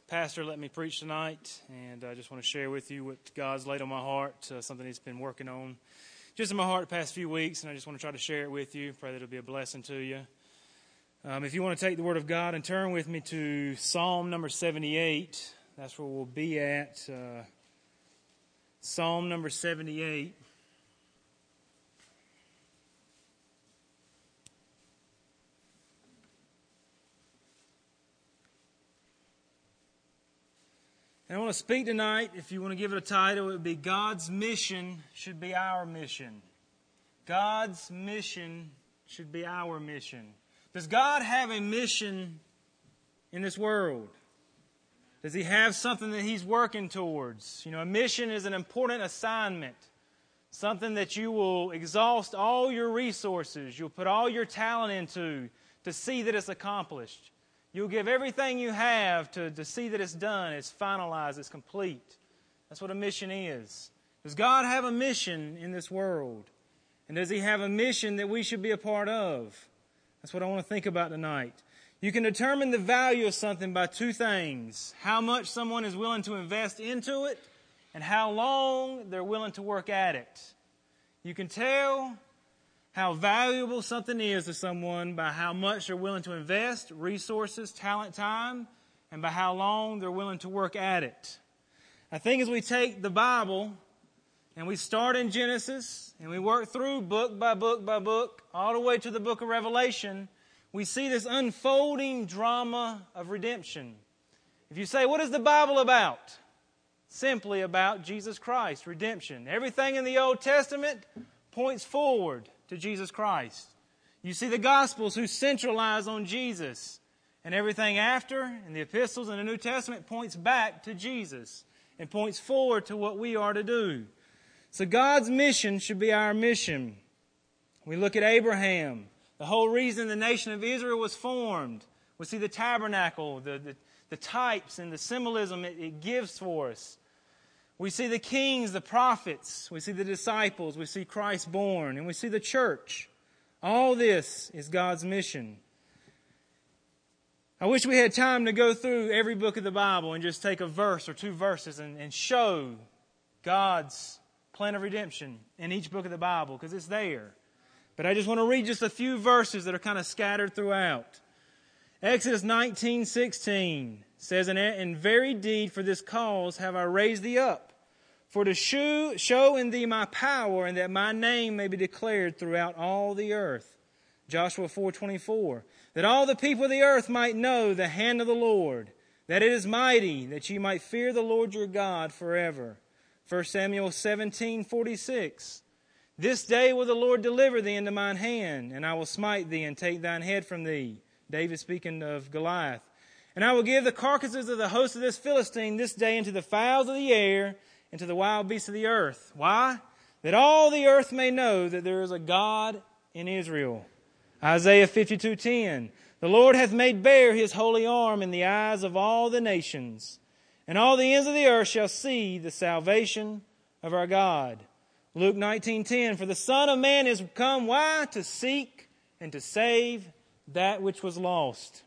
Pastor let me preach tonight, and I just want to share with you what God's laid on my heart, something He's been working on just in my heart the past few weeks, and I just want to try to share it with you. Pray that it'll be a blessing to you. If you want to take the Word of God and turn with me to Psalm number 78, that's where we'll be at. Psalm number 78. And I want to speak tonight, if you want to give it a title, it would be God's Mission Should Be Our Mission. God's mission should be our mission. Does God have a mission in this world? Does He have something that He's working towards? You know, a mission is an important assignment, something that you will exhaust all your resources, you'll put all your talent into to see that it's accomplished. You'll give everything you have to see that it's done, it's finalized, it's complete. That's what a mission is. Does God have a mission in this world? And does He have a mission that we should be a part of? That's what I want to think about tonight. You can determine the value of something by two things: how much someone is willing to invest into it and how long they're willing to work at it. You can tell how valuable something is to someone by how much they're willing to invest, resources, talent, time, and by how long they're willing to work at it. I think as we take the Bible and we start in Genesis and we work through book by book by book, all the way to the book of Revelation, we see this unfolding drama of redemption. If you say, what is the Bible about? Simply about Jesus Christ, redemption. Everything in the Old Testament points forward to Jesus Christ. You see the Gospels who centralize on Jesus, and everything after in the epistles and the New Testament points back to Jesus and points forward to what we are to do. So God's mission should be our mission. We look at Abraham, the whole reason the nation of Israel was formed. We see the tabernacle, the types and the symbolism it gives for us. We see the kings, the prophets, we see the disciples, we see Christ born, and we see the church. All this is God's mission. I wish we had time to go through every book of the Bible and just take a verse or two verses and show God's plan of redemption in each book of the Bible, because it's there. But I just want to read just a few verses that are kind of scattered throughout. Exodus 19:16 says, "In very deed for this cause have I raised thee up, for to show in thee my power, and that my name may be declared throughout all the earth." Joshua 4:24, "That all the people of the earth might know the hand of the Lord, that it is mighty, that ye might fear the Lord your God forever." 1 Samuel 17:46, "This day will the Lord deliver thee into mine hand, and I will smite thee and take thine head from thee." David speaking of Goliath. "And I will give the carcasses of the host of this Philistine this day into the fowls of the air and to the wild beasts of the earth." Why? "That all the earth may know that there is a God in Israel." Isaiah 52:10, "The Lord hath made bare His holy arm in the eyes of all the nations, and all the ends of the earth shall see the salvation of our God." Luke 19:10, "For the Son of Man is come," why? "To seek and to save that which was lost."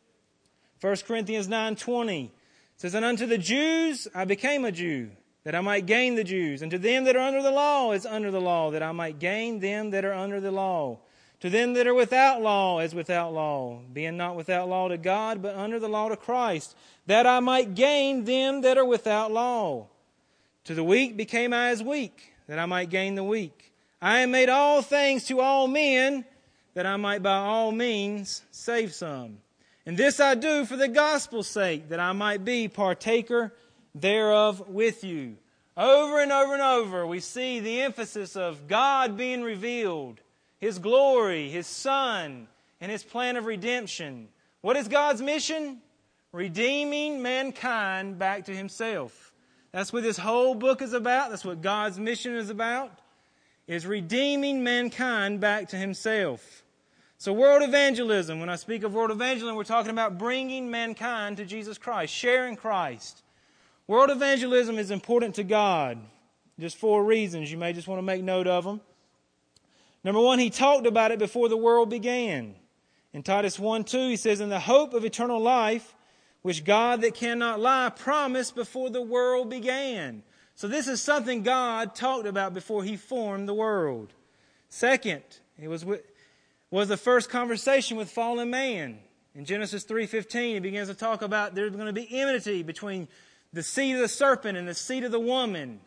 1 Corinthians 9:20 says, "And unto the Jews I became a Jew, that I might gain the Jews. And to them that are under the law as under the law, that I might gain them that are under the law. To them that are without law as without law, being not without law to God, but under the law to Christ, that I might gain them that are without law. To the weak became I as weak, that I might gain the weak. I am made all things to all men, that I might by all means save some. And this I do for the gospel's sake, that I might be partaker thereof with you." Over and over and over, we see the emphasis of God being revealed, His glory, His Son, and His plan of redemption. What is God's mission? Redeeming mankind back to Himself. That's what this whole book is about. That's what God's mission is about, is redeeming mankind back to Himself. So world evangelism, when I speak of world evangelism, we're talking about bringing mankind to Jesus Christ, sharing Christ. World evangelism is important to God. Just 4 reasons. You may just want to make note of them. Number 1, He talked about it before the world began. In Titus 1:2, he says, "In the hope of eternal life, which God that cannot lie promised before the world began. So this is something God talked about before He formed the world. Second, it was the first conversation with fallen man. In Genesis 3:15, He begins to talk about there's going to be enmity between the seed of the serpent and the seed of the woman.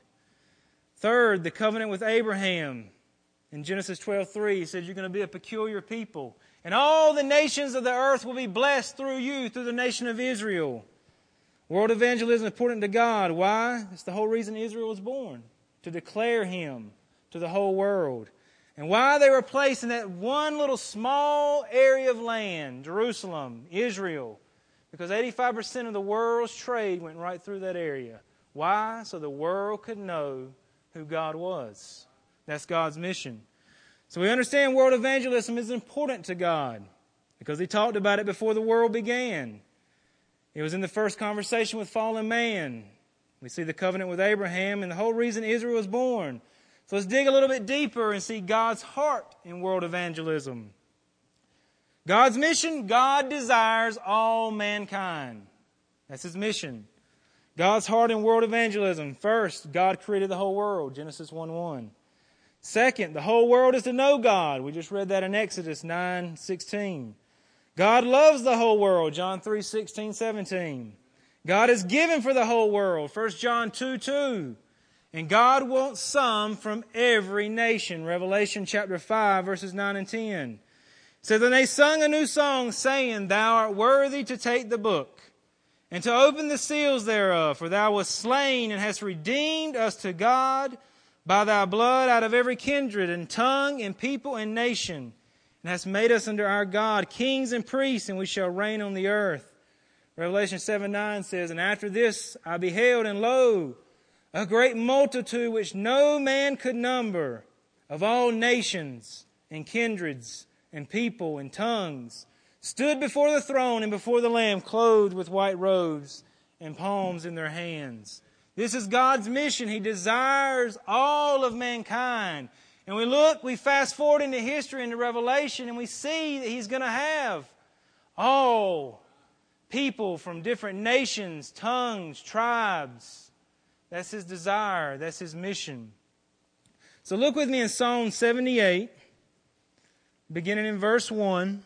Third, the covenant with Abraham. In Genesis 12:3, He said, you're going to be a peculiar people. And all the nations of the earth will be blessed through you, through the nation of Israel. World evangelism is important to God. Why? It's the whole reason Israel was born, to declare Him to the whole world. And why they were placed in that one little small area of land, Jerusalem, Israel, because 85% of the world's trade went right through that area. Why? So the world could know who God was. That's God's mission. So we understand world evangelism is important to God because He talked about it before the world began. It was in the first conversation with fallen man. We see the covenant with Abraham and the whole reason Israel was born. So let's dig a little bit deeper and see God's heart in world evangelism. God's mission, God desires all mankind. That's His mission. God's heart in world evangelism. First, God created the whole world, Genesis 1:1. Second, the whole world is to know God. We just read that in Exodus 9:16. God loves the whole world, John 3:16-17. God is given for the whole world, 1 John 2:2. And God wants some from every nation, Revelation chapter 5, verses 9 and 10. It says, and they sung a new song, saying, Thou art worthy to take the book, and to open the seals thereof, for Thou wast slain, and hast redeemed us to God by Thy blood out of every kindred, and tongue, and people, and nation, and hast made us unto our God kings and priests, and we shall reign on the earth. Revelation 7:9 says, And after this I beheld, and lo, a great multitude which no man could number, of all nations, and kindreds, and people, and tongues, stood before the throne and before the Lamb, clothed with white robes, and palms in their hands. This is God's mission. He desires all of mankind. And we fast forward into history, into Revelation, and we see that He's going to have all people from different nations, tongues, tribes. That's His desire. That's His mission. So look with me in Psalm 78, beginning in verse 1.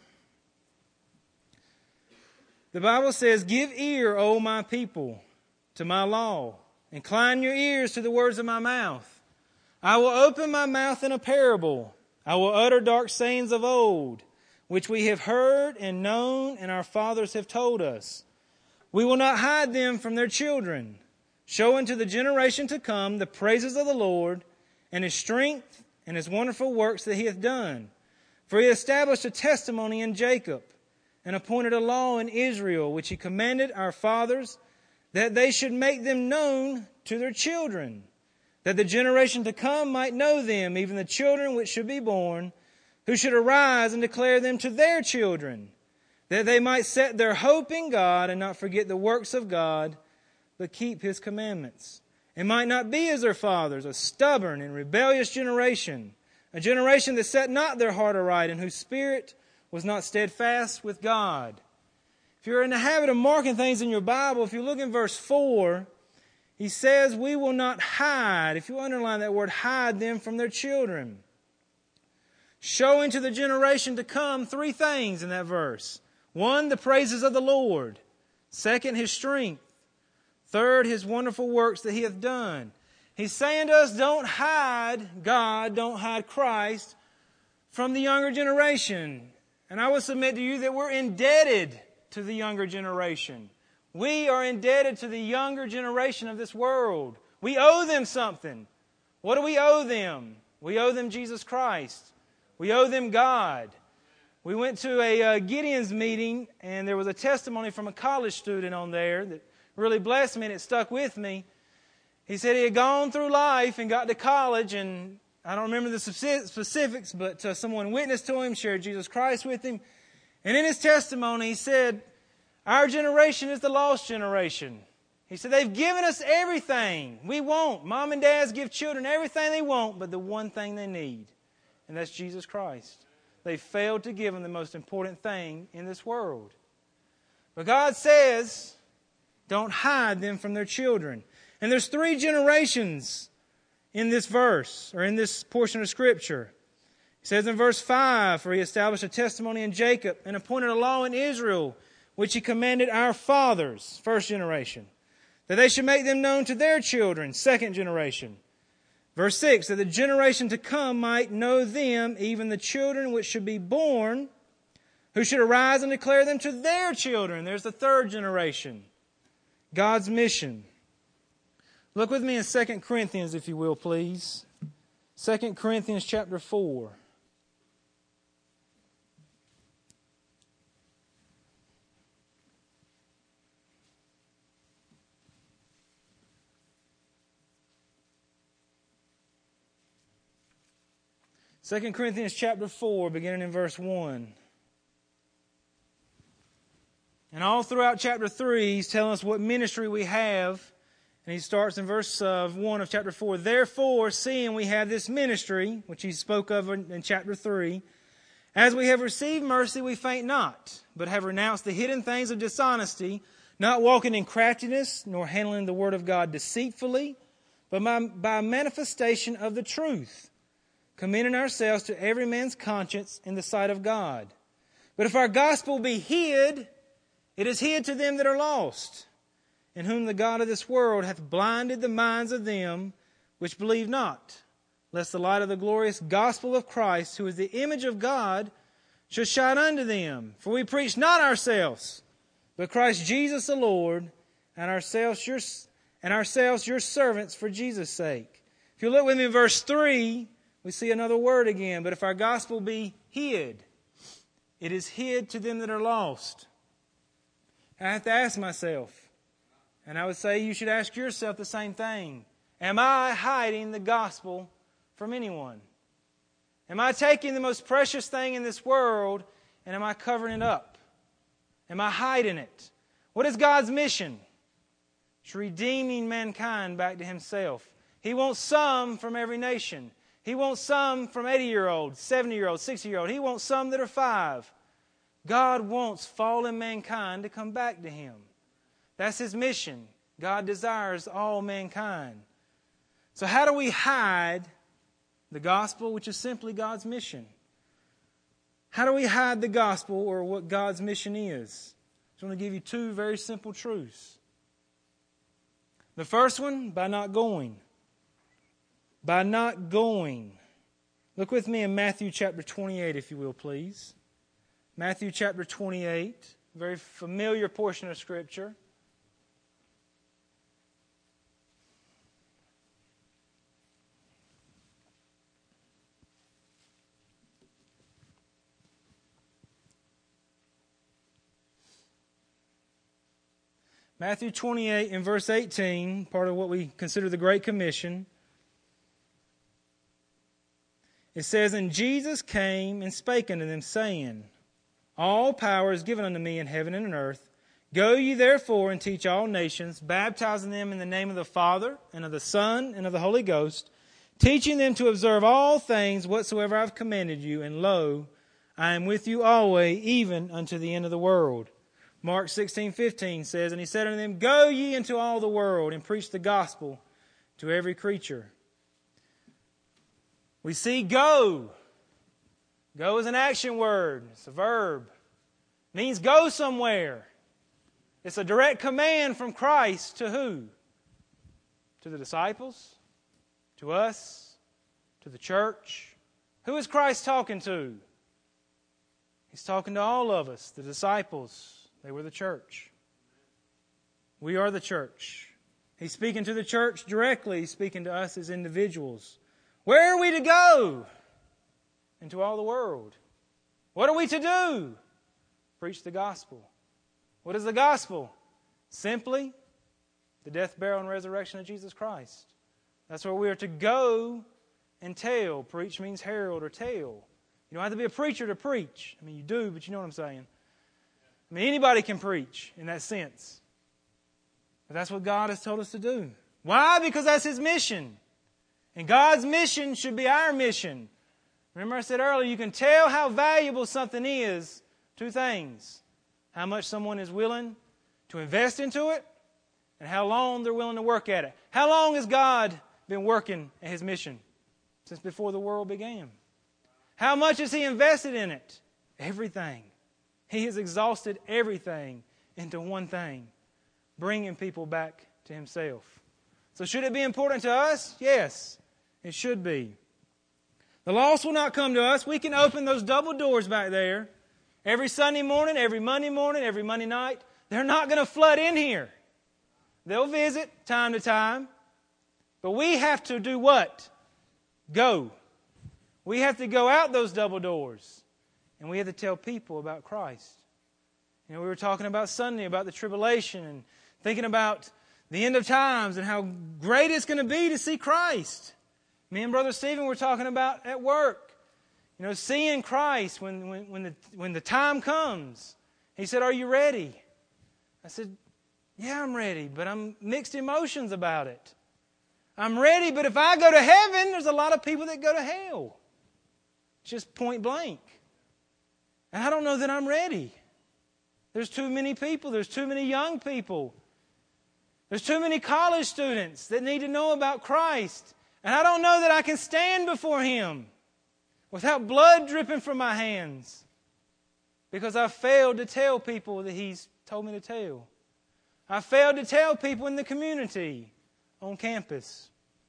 The Bible says, Give ear, O my people, to my law. Incline your ears to the words of my mouth. I will open my mouth in a parable. I will utter dark sayings of old, which we have heard and known, and our fathers have told us. We will not hide them from their children, showing to the generation to come the praises of the Lord, and His strength, and His wonderful works that He hath done. For He established a testimony in Jacob, and appointed a law in Israel, which He commanded our fathers, that they should make them known to their children, that the generation to come might know them, even the children which should be born, who should arise and declare them to their children, that they might set their hope in God and not forget the works of God, but keep His commandments, and might not be as their fathers, a stubborn and rebellious generation, a generation that set not their heart aright, and whose spirit was not steadfast with God. If you're in the habit of marking things in your Bible, if you look in verse 4, he says, we will not hide, if you underline that word, hide them from their children. Showing to the generation to come three things in that verse. One, the praises of the Lord. Second, His strength. Third, His wonderful works that He hath done. He's saying to us, don't hide God, don't hide Christ from the younger generation. And I would submit to you that we're indebted to the younger generation. We are indebted to the younger generation of this world. We owe them something. What do we owe them? We owe them Jesus Christ. We owe them God. We went to a Gideon's meeting, and there was a testimony from a college student on there that really blessed me, and it stuck with me. He said he had gone through life and got to college, and I don't remember the specifics, but someone witnessed to him, shared Jesus Christ with him. And in his testimony, he said, our generation is the lost generation. He said, they've given us everything we want. Mom and dads give children everything they want, but the one thing they need, and that's Jesus Christ. They failed to give them the most important thing in this world. But God says, Don't hide them from their children. And there's 3 generations in this verse, or in this portion of Scripture. He says in verse 5, "For he established a testimony in Jacob and appointed a law in Israel, which he commanded our fathers," first generation, "that they should make them known to their children," second generation. Verse 6, "that the generation to come might know them, even the children which should be born, who should arise and declare them to their children." There's the third generation. God's mission. Look with me in 2 Corinthians, if you will, please. 2 Corinthians chapter 4. Second Corinthians chapter 4, beginning in verse 1. And all throughout chapter 3, he's telling us what ministry we have. And he starts in verse 1 of chapter 4. "Therefore, seeing we have this ministry," which he spoke of in chapter 3, "as we have received mercy, we faint not, but have renounced the hidden things of dishonesty, not walking in craftiness, nor handling the word of God deceitfully, but by manifestation of the truth, commending ourselves to every man's conscience in the sight of God. But if our gospel be hid, it is hid to them that are lost, in whom the God of this world hath blinded the minds of them which believe not, lest the light of the glorious gospel of Christ, who is the image of God, should shine unto them. For we preach not ourselves, but Christ Jesus the Lord, and ourselves your servants for Jesus' sake." If you look with me in verse 3, we see another word again. "But if our gospel be hid, it is hid to them that are lost." I have to ask myself, and I would say you should ask yourself the same thing. Am I hiding the gospel from anyone? Am I taking the most precious thing in this world and am I covering it up? Am I hiding it? What is God's mission? It's redeeming mankind back to Himself. He wants some from every nation. He wants some from 80-year-olds, 70-year-olds, 60-year-olds. He wants some that are 5. God wants fallen mankind to come back to Him. That's His mission. God desires all mankind. So how do we hide the gospel, which is simply God's mission? How do we hide the gospel, or what God's mission is? I just want to give you 2 very simple truths. The first one, by not going. By not going. Look with me in Matthew chapter 28, if you will, please. Matthew chapter 28, a very familiar portion of Scripture. Matthew 28 and verse 18, part of what we consider the Great Commission. It says, "And Jesus came and spake unto them, saying, All power is given unto me in heaven and in earth. Go ye therefore and teach all nations, baptizing them in the name of the Father, and of the Son, and of the Holy Ghost, teaching them to observe all things whatsoever I have commanded you. And lo, I am with you always, even unto the end of the world." Mark 16:15 says, "And he said unto them, Go ye into all the world, and preach the gospel to every creature." We see go. Go is an action word. It's a verb. It means go somewhere. It's a direct command from Christ to who? To the disciples? To us? To the church? Who is Christ talking to? He's talking to all of us, the disciples. They were the church. We are the church. He's speaking to the church directly. He's speaking to us as individuals. Where are we to go? Into all the world. What are we to do? Preach the gospel. What is the gospel? Simply the death, burial, and resurrection of Jesus Christ. That's where we are to go and tell. Preach means herald or tell. You don't have to be a preacher to preach. I mean, you do, but you know what I'm saying. I mean, anybody can preach in that sense. But that's what God has told us to do. Why? Because that's His mission. And God's mission should be our mission. Remember I said earlier, you can tell how valuable something is. 2 things. How much someone is willing to invest into it, and how long they're willing to work at it. How long has God been working at His mission? Since before the world began. How much has He invested in it? Everything. He has exhausted everything into one thing, bringing people back to Himself. So should it be important to us? Yes, it should be. The lost will not come to us. We can open those double doors back there. Every Sunday morning, every Monday night. They're not going to flood in here. They'll visit time to time. But we have to do what? Go. We have to go out those double doors. And we have to tell people about Christ. You know, we were talking about Sunday, about the tribulation, and thinking about the end of times and how great it's going to be to see Christ. Me and Brother Stephen were talking about at work. You know, seeing Christ when the time comes. He said, "Are you ready?" I said, "Yeah, I'm ready, but I'm mixed emotions about it. I'm ready, but if I go to heaven, there's a lot of people that go to hell. Just point blank. And I don't know that I'm ready. There's too many people. There's too many young people. There's too many college students that need to know about Christ. And I don't know that I can stand before Him without blood dripping from my hands because I failed to tell people that He's told me to tell. I failed to tell people in the community, on campus.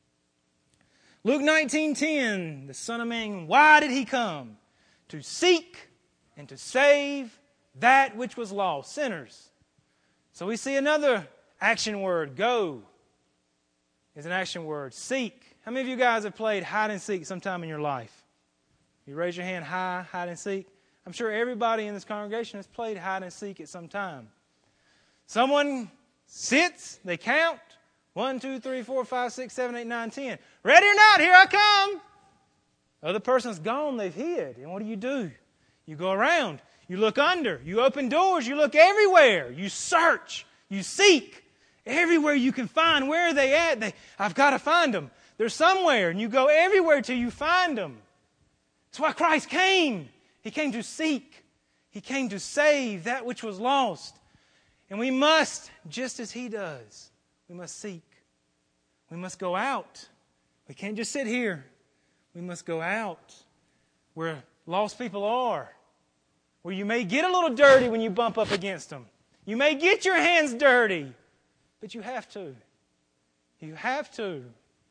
Luke 19:10, the Son of Man, why did He come? To seek and to save that which was lost, sinners. So we see another action word, go, is an action word. Seek. How many of you guys have played hide and seek sometime in your life? You raise your hand high, hide and seek. I'm sure everybody in this congregation has played hide and seek at some time. Someone sits, they count. 1, 2, 3, 4, 5, 6, 7, 8, 9, 10. Ready or not, here I come. The other person's gone, they've hid. And what do? You go around, you look under, you open doors, you look everywhere. You search, you seek. Everywhere you can find, where are they at? I've got to find them. They're somewhere, and you go everywhere till you find them. That's why Christ came. He came to seek. He came to save that which was lost. And we must, just as He does, we must seek. We must go out. We can't just sit here. We must go out where lost people are. Where you may get a little dirty when you bump up against them. You may get your hands dirty. But you have to. You have to.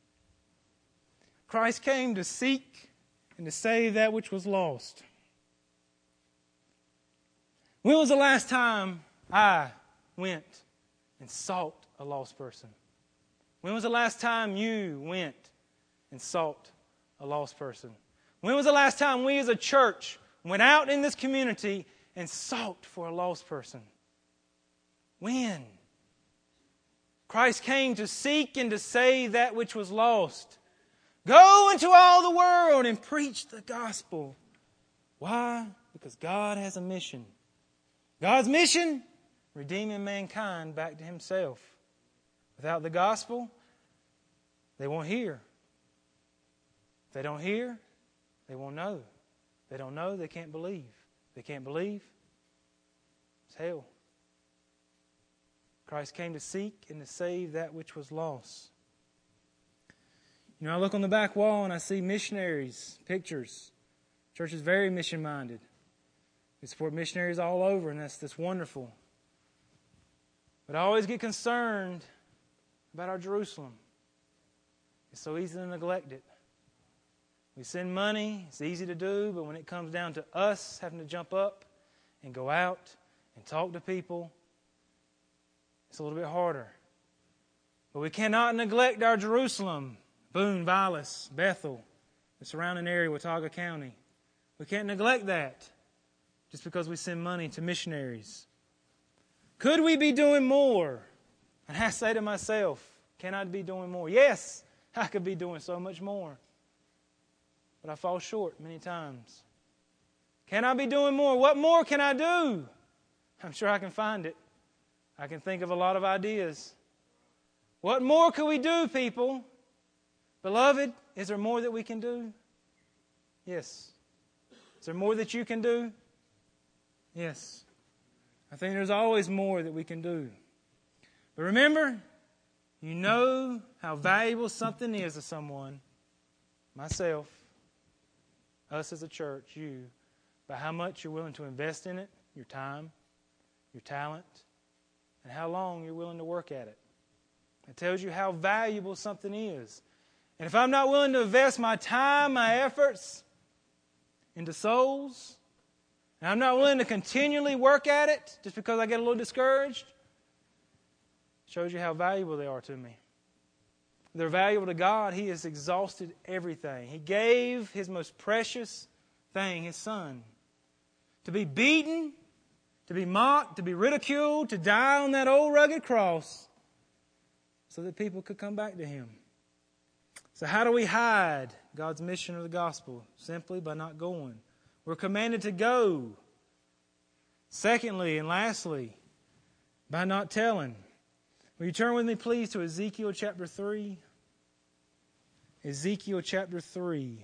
Christ came to seek and to save that which was lost. When was the last time I went and sought a lost person? When was the last time you went and sought a lost person? When was the last time we as a church went out in this community and sought for a lost person? When? Christ came to seek and to save that which was lost. Go into all the world and preach the gospel. Why? Because God has a mission. God's mission? Redeeming mankind back to Himself. Without the gospel, they won't hear. If they don't hear, they won't know. If they don't know, they can't believe. If they can't believe, it's hell. Christ came to seek and to save that which was lost. You know, I look on the back wall and I see missionaries, pictures. Church is very mission-minded. We support missionaries all over, and that's wonderful. But I always get concerned about our Jerusalem. It's so easy to neglect it. We send money, it's easy to do, but when it comes down to us having to jump up and go out and talk to people, it's a little bit harder. But we cannot neglect our Jerusalem, Boone, Vilas, Bethel, the surrounding area, Watauga County. We can't neglect that just because we send money to missionaries. Could we be doing more? And I say to myself, can I be doing more? Yes, I could be doing so much more. But I fall short many times. Can I be doing more? What more can I do? I'm sure I can find it. I can think of a lot of ideas. What more could we do, people? Beloved, is there more that we can do? Yes. Is there more that you can do? Yes. I think there's always more that we can do. But remember, You know how valuable something is to someone, myself, us as a church, you, by how much you're willing to invest in it, your time, your talent, and how long you're willing to work at it. It tells you how valuable something is. And if I'm not willing to invest my time, my efforts into souls, and I'm not willing to continually work at it just because I get a little discouraged, it shows you how valuable they are to me. They're valuable to God. He has exhausted everything. He gave His most precious thing, His Son, to be beaten, to be mocked, to be ridiculed, to die on that old rugged cross so that people could come back to Him. So how do we hide God's mission of the gospel? Simply by not going. We're commanded to go. Secondly and lastly, by not telling. Will you turn with me, please, to Ezekiel chapter 3? Ezekiel chapter 3.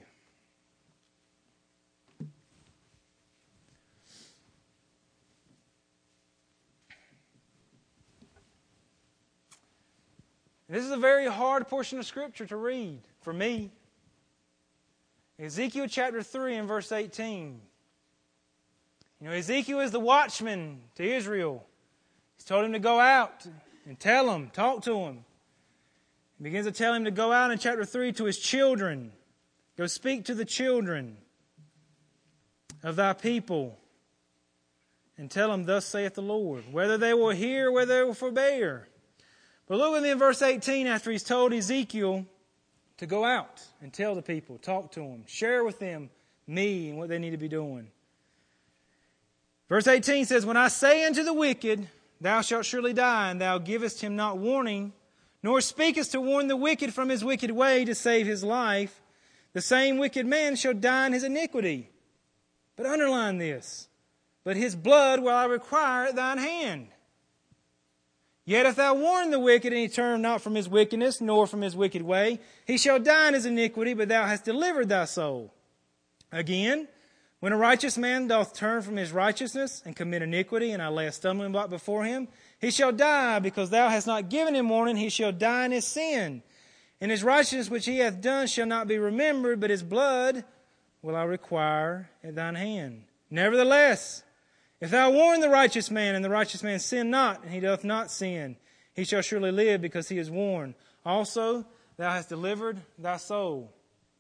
This is a very hard portion of Scripture to read for me. Ezekiel chapter 3 and verse 18. You know, Ezekiel is the watchman to Israel. He's told him to go out and tell him, talk to him. He begins to tell him to go out in chapter 3 to his children. Go speak to the children of thy people and tell them, thus saith the Lord, whether they will hear, whether they will forbear. But look with me in verse 18 after he's told Ezekiel to go out and tell the people, talk to them, share with them me and what they need to be doing. Verse 18 says, when I say unto the wicked, thou shalt surely die, and thou givest him not warning, nor speakest to warn the wicked from his wicked way to save his life, the same wicked man shall die in his iniquity. But underline this, but his blood will I require at thine hand. Yet if thou warn the wicked, and he turn not from his wickedness, nor from his wicked way, he shall die in his iniquity, but thou hast delivered thy soul. Again, when a righteous man doth turn from his righteousness, and commit iniquity, and I lay a stumbling block before him, he shall die, because thou hast not given him warning, he shall die in his sin. And his righteousness which he hath done shall not be remembered, but his blood will I require at thine hand. Nevertheless, if thou warn the righteous man, and the righteous man sin not, and he doth not sin, he shall surely live, because he is warned. Also, thou hast delivered thy soul.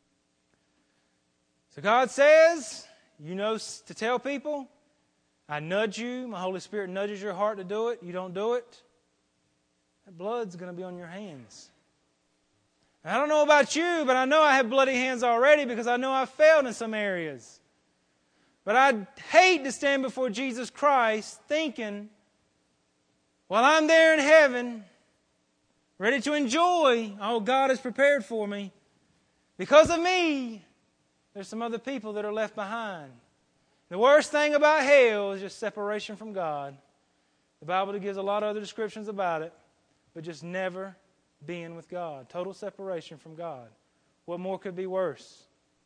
So God says, you know to tell people, I nudge you, my Holy Spirit nudges your heart to do it, you don't do it, that blood's going to be on your hands. And I don't know about you, but I know I have bloody hands already because I know I've failed in some areas. But I'd hate to stand before Jesus Christ thinking, while I'm there in heaven, ready to enjoy all God has prepared for me, because of me, there's some other people that are left behind. The worst thing about hell is just separation from God. The Bible gives a lot of other descriptions about it, but just never being with God. Total separation from God. What more could be worse?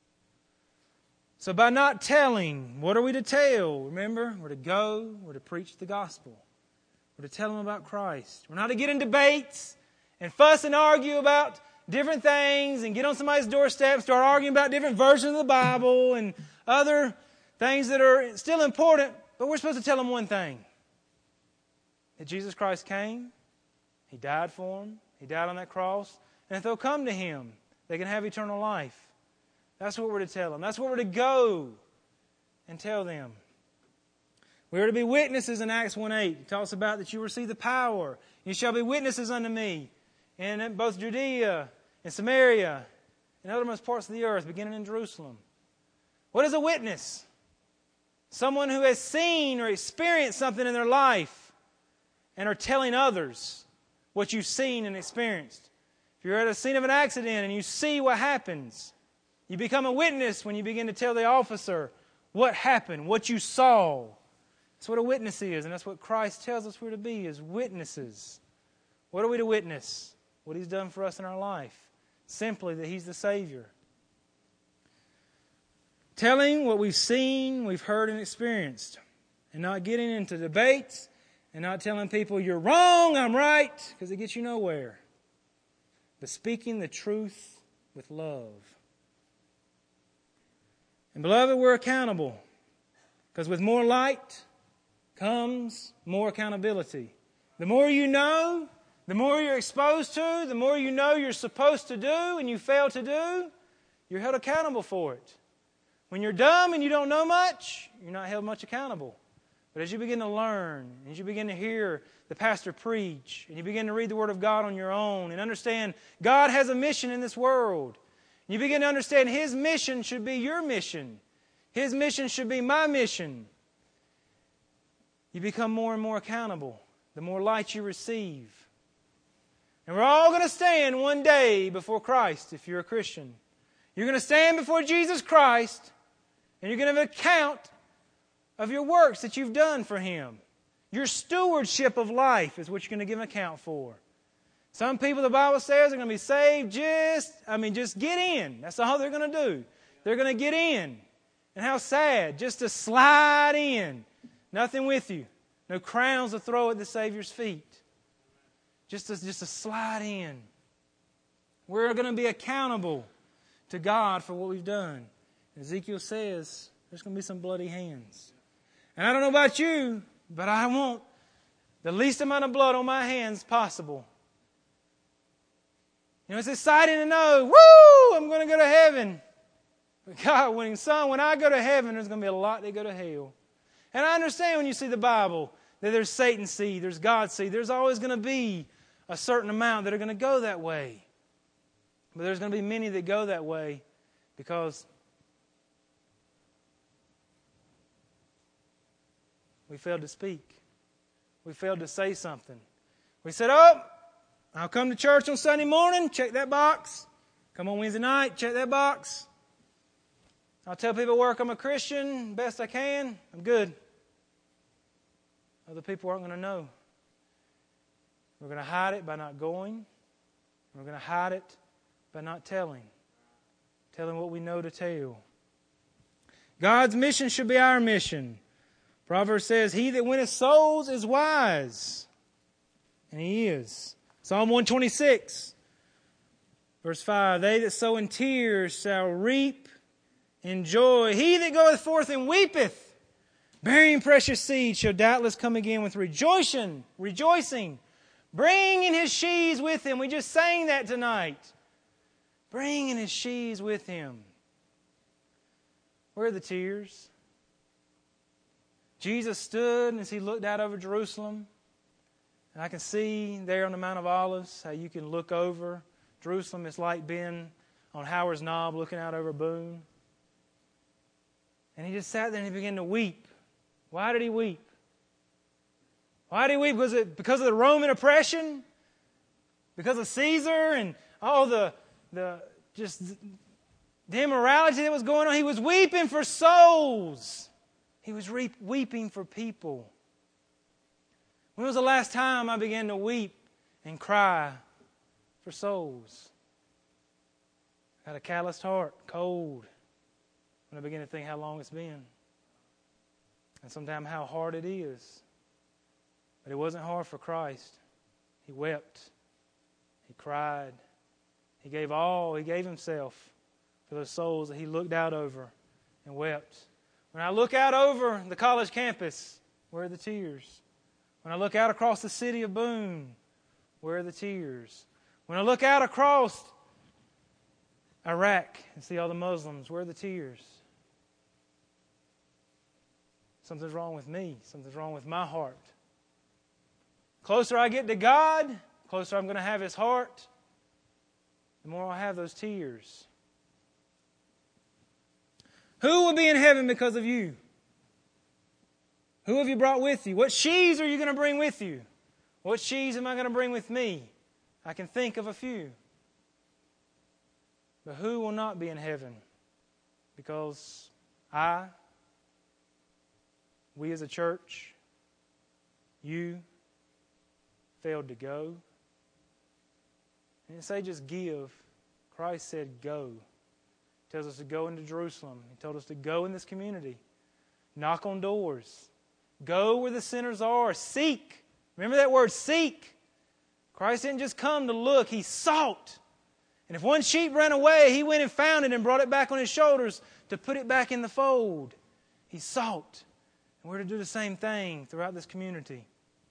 So by not telling, what are we to tell? Remember, we're to go, we're to preach the gospel. We're to tell them about Christ. We're not to get in debates and fuss and argue about different things and get on somebody's doorstep and start arguing about different versions of the Bible and other things that are still important, but we're supposed to tell them one thing. That Jesus Christ came, He died for them, He died on that cross, and if they'll come to Him, they can have eternal life. That's what we're to tell them. That's what we're to go and tell them. We are to be witnesses in Acts 1:8. It talks about that you receive the power. You shall be witnesses unto me in both Judea and Samaria and othermost parts of the earth, beginning in Jerusalem. What is a witness? Someone who has seen or experienced something in their life and are telling others what you've seen and experienced. If you're at a scene of an accident and you see what happens, you become a witness when you begin to tell the officer what happened, what you saw. That's what a witness is, and that's what Christ tells us we're to be, is witnesses. What are we to witness? What He's done for us in our life. Simply that He's the Savior. Telling what we've seen, we've heard, and experienced. And not getting into debates and not telling people, you're wrong, I'm right, because it gets you nowhere. but speaking the truth with love. And beloved, we're accountable, because with more light comes more accountability. The more you know, the more you're exposed to, the more you know you're supposed to do and you fail to do, you're held accountable for it. When you're dumb and you don't know much, you're not held much accountable. But as you begin to learn, as you begin to hear the pastor preach, and you begin to read the Word of God on your own and understand God has a mission in this world, and you begin to understand His mission should be your mission. His mission should be my mission. You become more and more accountable the more light you receive. And we're all going to stand one day before Christ if you're a Christian. You're going to stand before Jesus Christ, and you're going to have an account of your works that you've done for Him. Your stewardship of life is what you're going to give an account for. Some people, the Bible says, are going to be saved just get in. That's all they're going to do. They're going to get in. And how sad, just to slide in. Nothing with you. No crowns to throw at the Savior's feet. Just to slide in. We're going to be accountable to God for what we've done. Ezekiel says there's going to be some bloody hands. And I don't know about you, but I want the least amount of blood on my hands possible. You know, it's exciting to know, woo, I'm going to go to heaven. But God, when I go to heaven, there's going to be a lot that go to hell. And I understand when you see the Bible that there's Satan's seed, there's God's seed. There's always going to be a certain amount that are going to go that way. But there's going to be many that go that way because we failed to speak. We failed to say something. We said, I'll come to church on Sunday morning, check that box. Come on Wednesday night, check that box. I'll tell people at work I'm a Christian, best I can. I'm good. Other people aren't going to know. We're going to hide it by not going. We're going to hide it by not telling. Telling what we know to tell. God's mission should be our mission. Proverbs says, he that winneth souls is wise. And He is. Psalm 126, verse 5, they that sow in tears shall reap in joy. He that goeth forth and weepeth, bearing precious seed, shall doubtless come again with rejoicing, bringing his sheaves with him. We just sang that tonight. Bringing his sheaves with him. Where are the tears? Jesus stood as He looked out over Jerusalem. And I can see there on the Mount of Olives how you can look over Jerusalem. It's like being on Howard's Knob looking out over Boone. And He just sat there and He began to weep. Why did He weep? Why did He weep? Was it because of the Roman oppression? Because of Caesar and all the immorality that was going on? He was weeping for souls. He was weeping for people. When was the last time I began to weep and cry for souls? I got a calloused heart, cold, when I begin to think how long it's been. And sometimes how hard it is. But it wasn't hard for Christ. He wept. He cried. He gave all. He gave Himself for those souls that He looked out over and wept. When I look out over the college campus, where are the tears? When I look out across the city of Boone, where are the tears? When I look out across Iraq and see all the Muslims, where are the tears? Something's wrong with me. Something's wrong with my heart. Closer I get to God, closer I'm going to have His heart, the more I'll have those tears. Who will be in heaven because of you? Who have you brought with you? What sheaves are you going to bring with you? What sheaves am I going to bring with me? I can think of a few. But who will not be in heaven? Because we as a church, you failed to go. He didn't say just give. Christ said go. He tells us to go into Jerusalem. He told us to go in this community. Knock on doors. Go where the sinners are. Seek. Remember that word, seek. Christ didn't just come to look. He sought. And if one sheep ran away, He went and found it and brought it back on His shoulders to put it back in the fold. He's salt. And we're to do the same thing throughout this community.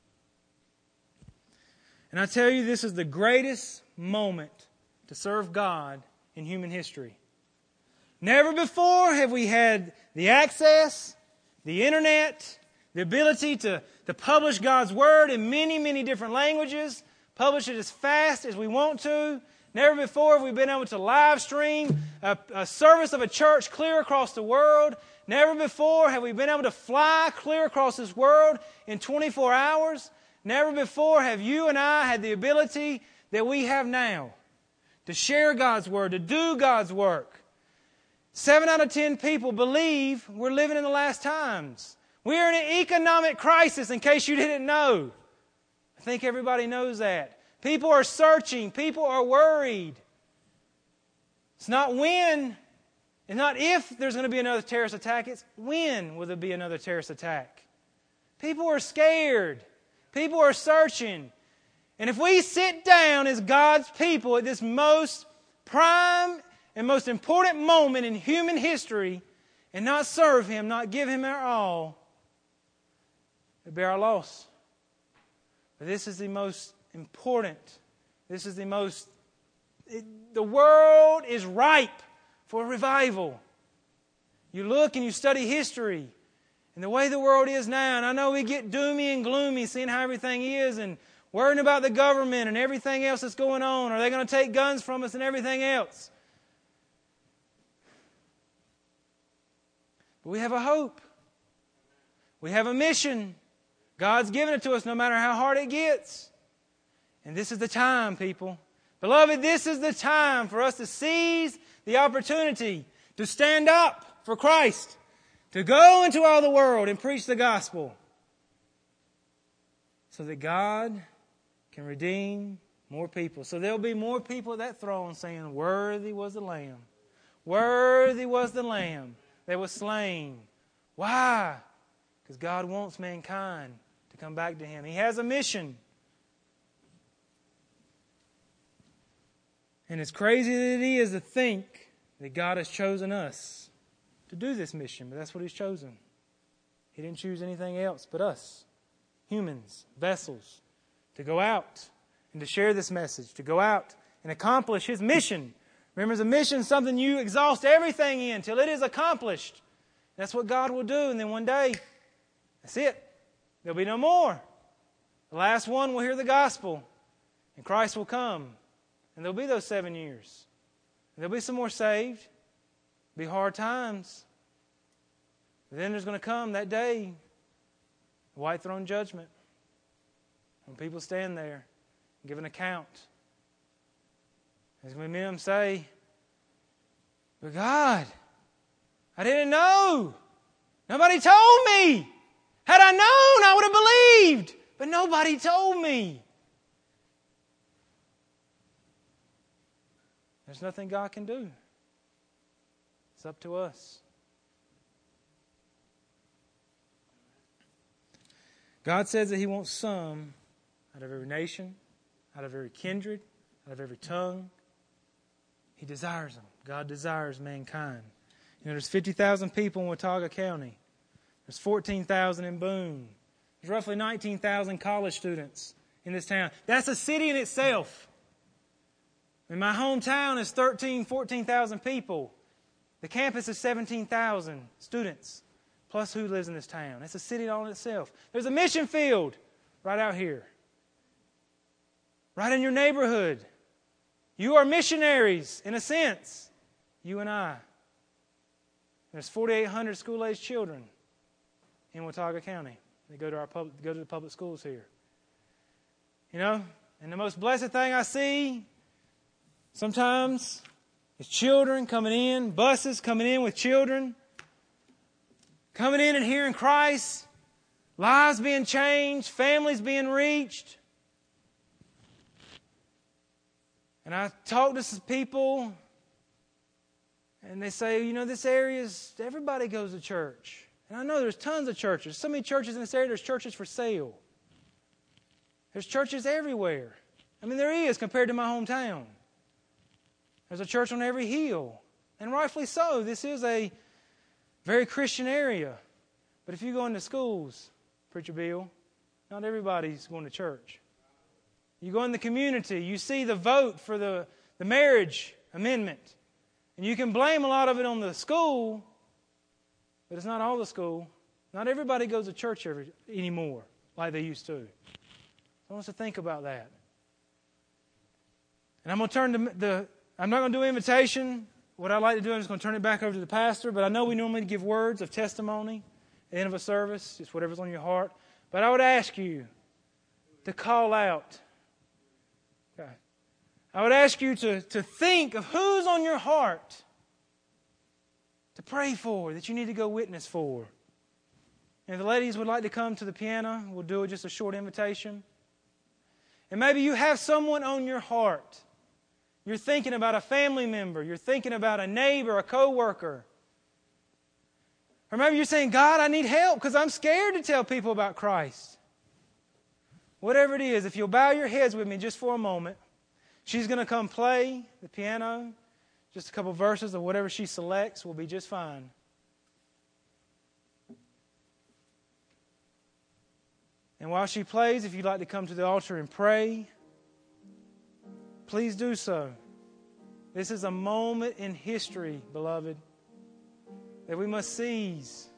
And I tell you, this is the greatest moment to serve God in human history. Never before have we had the access, the internet, the ability to publish God's Word in many, many different languages, publish it as fast as we want to. Never before have we been able to live stream a service of a church clear across the world. Never before have we been able to fly clear across this world in 24 hours. Never before have you and I had the ability that we have now to share God's Word, to do God's work. 7 out of 10 people believe we're living in the last times. We are in an economic crisis, in case you didn't know. I think everybody knows that. People are searching. People are worried. It's not when, it's not if there's going to be another terrorist attack. It's when will there be another terrorist attack. People are scared. People are searching. And if we sit down as God's people at this most prime and most important moment in human history and not serve Him, not give Him our all, it'll be our loss. But this is the most important. This is the most... the world is ripe for revival. You look and you study history and the way the world is now, and I know we get doomy and gloomy seeing how everything is and worrying about the government and everything else that's going on. Are they going to take guns from us and everything else? But we have a hope. We have a mission. God's given it to us no matter how hard it gets. And this is the time, people. Beloved, this is the time for us to seize the opportunity to stand up for Christ, to go into all the world and preach the gospel so that God can redeem more people. So there'll be more people at that throne saying, "Worthy was the Lamb. Worthy was the Lamb that was slain." Why? Because God wants mankind to come back to Him. He has a mission. And as crazy as it is to think that God has chosen us to do this mission, but that's what He's chosen. He didn't choose anything else but us, humans, vessels, to go out and to share this message, to go out and accomplish His mission. Remember, the mission is something you exhaust everything in till it is accomplished. That's what God will do, and then one day, that's it. There'll be no more. The last one will hear the gospel, and Christ will come. And there'll be those 7 years. And there'll be some more saved. It'll be hard times. But then there's going to come that day, the white throne judgment, when people stand there and give an account. There's going to be men say, "But God, I didn't know. Nobody told me. Had I known, I would have believed. But nobody told me." There's nothing God can do. It's up to us. God says that He wants some out of every nation, out of every kindred, out of every tongue. He desires them. God desires mankind. You know, there's 50,000 people in Watauga County. There's 14,000 in Boone. There's roughly 19,000 college students in this town. That's a city in itself. And my hometown is 14,000 people. The campus is 17,000 students, plus who lives in this town. It's a city all in itself. There's a mission field right out here, right in your neighborhood. You are missionaries, in a sense, you and I. There's 4,800 school-aged children in Watauga County. They go to the public schools here. You know, and the most blessed thing I see sometimes is children coming in, buses coming in with children, coming in and hearing Christ, lives being changed, families being reached. And I talk to some people, and they say, you know, this area is, everybody goes to church. And I know there's tons of churches. So many churches in this area, there's churches for sale. There's churches everywhere. I mean, there is compared to my hometown. There's a church on every hill. And rightfully so. This is a very Christian area. But if you go into schools, Preacher Bill, not everybody's going to church. You go in the community, you see the vote for the marriage amendment. And you can blame a lot of it on the school, but it's not all the school. Not everybody goes to church anymore like they used to. I want us to think about that. And I'm going to turn I'm not going to do invitation. What I'd like to do, I'm just going to turn it back over to the pastor. But I know we normally give words of testimony at the end of a service, just whatever's on your heart. But I would ask you to call out. Okay. I would ask you to think of who's on your heart to pray for, that you need to go witness for. And if the ladies would like to come to the piano, we'll do just a short invitation. And maybe you have someone on your heart. You're thinking about a family member. You're thinking about a neighbor, a coworker. Or maybe you're saying, God, I need help because I'm scared to tell people about Christ. Whatever it is, if you'll bow your heads with me just for a moment, she's going to come play the piano. Just a couple verses of whatever she selects will be just fine. And while she plays, if you'd like to come to the altar and pray, please do so. This is a moment in history, beloved, that we must seize.